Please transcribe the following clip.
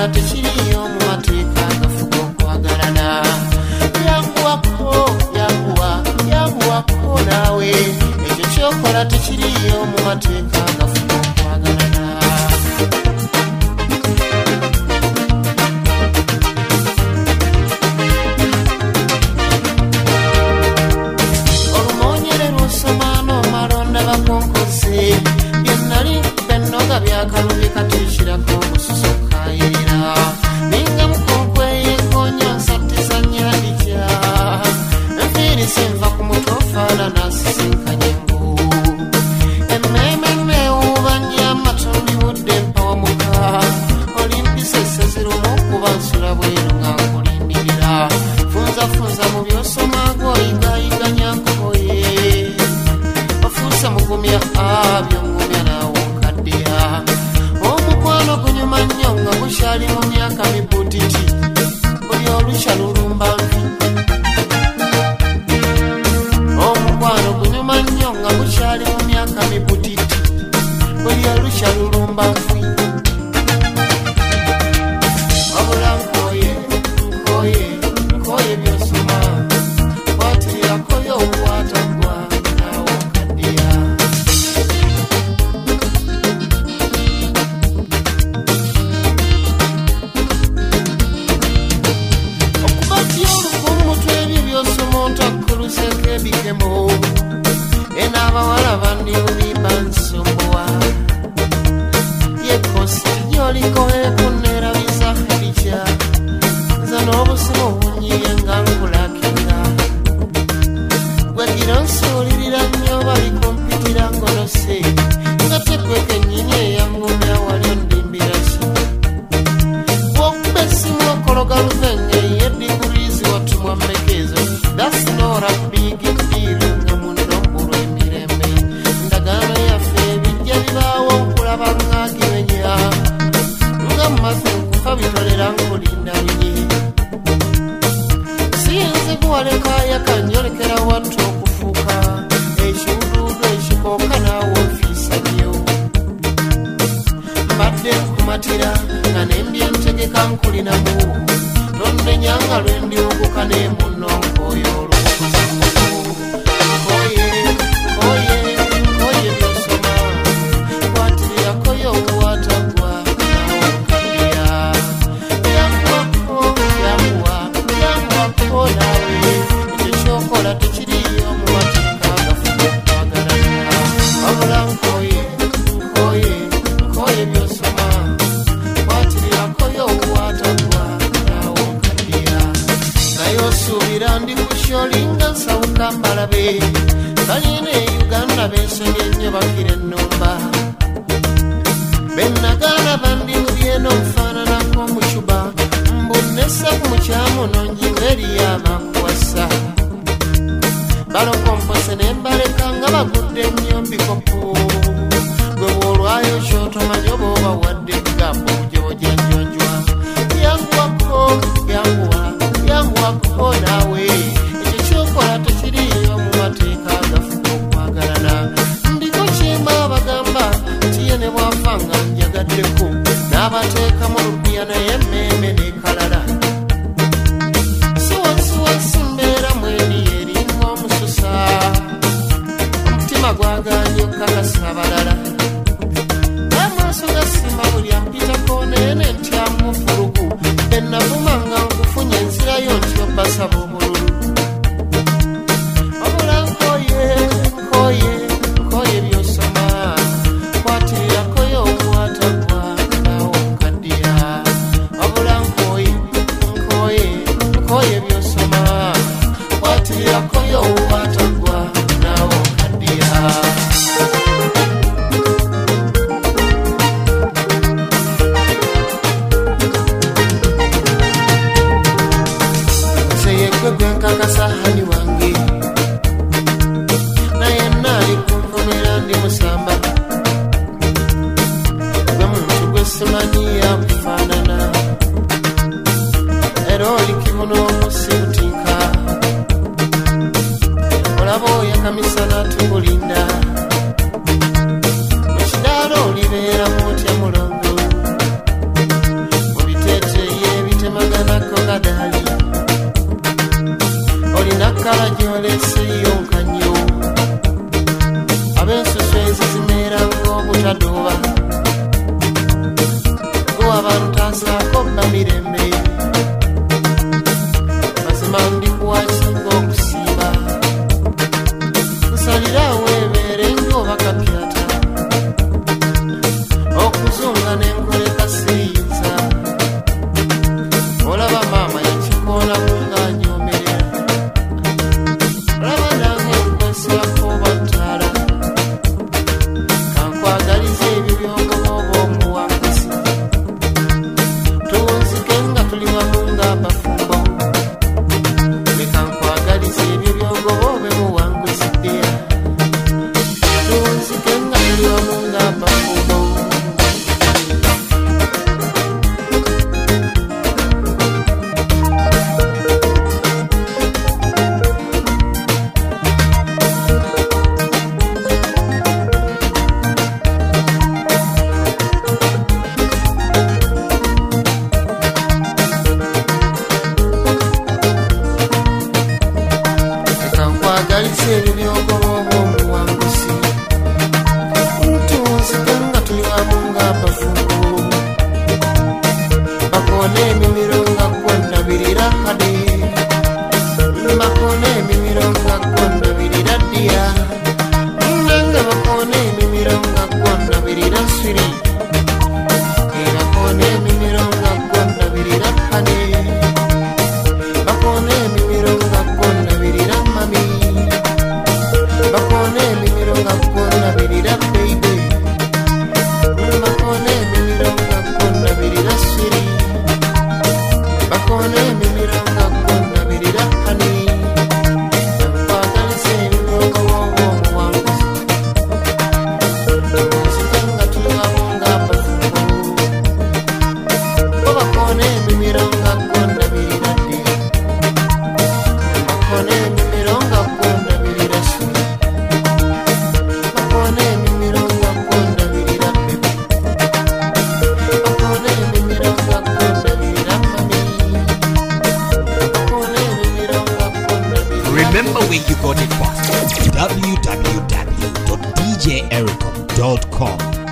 ekyokola tekiriyo mu mateeka agafuga okwagalana. Yanguwako naawe ekyo kyokola tekiriyo mu mateeka agafuga okwagalana. Olumoonyere lw'osoma n'omala ondaba konkoze byennali bennoga byakalubye katikirako obususu kayirira ninga mukonkwe yengonya nsattiza nyadija enviiri sinva ku mutwe ofaanana sisinkanye ngu emmeme ewuubanya amatundi budde mpawamuka olimpisa essezirumu okuba nsula bweru nga nkulindirira funzafunza mu byosoma gwoyigayiganya nkuboye ofuuse mugumya byongumya naawe nkaddeya omukwano gunyuma nnyo nga gukyali mu myaka mibutiti buli olukya lulumba nvi omukwano gunyuma nnyo nga gukyali mu myaka mibutiti buli olukya lulumba nvi wabula nkoye byosoma kwatirakoyo obuwatagwa naawe nkaddeya okubatya olukumutwe ebyo byosoma ontakkuluseko ebikemo en'abawala bandibulimba nsumbuwa yekosi gyoliko ekunerabiza ebija nza n'obusimu bunyiye nga nkulakinga gwegira nsuulirira nnyo balikumpitira ngolose nga tekweka ennyini eyangumya wali ondimbira ki bwokuba essimu okologa luvenge yedigurizi watumwa mmekezo that's not a big deal nga muno mbulwa emirembe ndagaano yaffe ebijja bibaawo nkulaba ng'agibenya nga mmaze nkufa bitolera nkulinda binyi siyinza kuwalekaya kanjolekera wattu okufuuka ekiwuduudu ekikooka naawe ofiisa nnyo mbadde nkumatira nga nembye ntegeka nkulinamu tonnenyanga lwendiwuguka ne munno nkooyo olw'okuzimu nkoye byosoma kwatirakoyo obuwatagwa naawe nkaddeya yanguwako naawe ekyo kyokola tekiriyo mu mateeka agafuga okwagalana wabula nkoye byosoma kwatirakoyo obuwatagwa naawe nkaddeya naye osuubira ndi kukyolinga nsawuka mbalabe balina e Uganda bensonyi ennyo bakira ennumba bennagaana bandibulye n'okufaananako mu cuba mbunesa ku mukyamu nonjinga eriyaamakuwasa balokompose ne mbaleka nga bagudde nnyo mbikopo gwe bwolwayo kyotomanyi oba oba wadde ebigambo gy'ojenjonjwa yanguwako naawe ekyo kyokola tekiriyo mu mateeka agafuga okwagalana ndiko kimba bagamba tiye ne bwafa nga njagaddeko n'abateeka mu lupiya naye emmeeme n'ekalala siwansi mbeera mweni eringa omususa omutima gwaganye okukakasa abalala amaaso gasimba buli ampitako naye nentyamu fulugu bennavuma nga nkufunye enzirayo ntyo basaba obululu wabula nkoye byosoma kwatirakoyo obuwatagwa naawe nkaddeya wabula nkoye byosoma kwatirakoyo obuwatagwa naawe nkaddeya gwenkakasa hani wange naye naali kunvumira ndi musamba gwe muntu gwe simanyi yakufaanana era oli kibuno omusibutinka olaba oyakamisana tukulinda mu kidaala olibeera mutya mulongo mu biteete tasaako bamirembe mazima ndikuwasinga okusiiba nsalirawo ebeere njoba kapyata okuzunga nenkoleka siyinza olaba maama yakikoona kunganyomerera olaba nange nkwesako battaala kankwagaliza ebyo byongoba omuwanguzi tunzike nga tuli wamu ng'abafumbo leka nkwagaliza ebyo byongoba obe muwanguzi ddya tunzike nga tuli wamu ng'abafumbo Remember where you got it from. www.djericom.com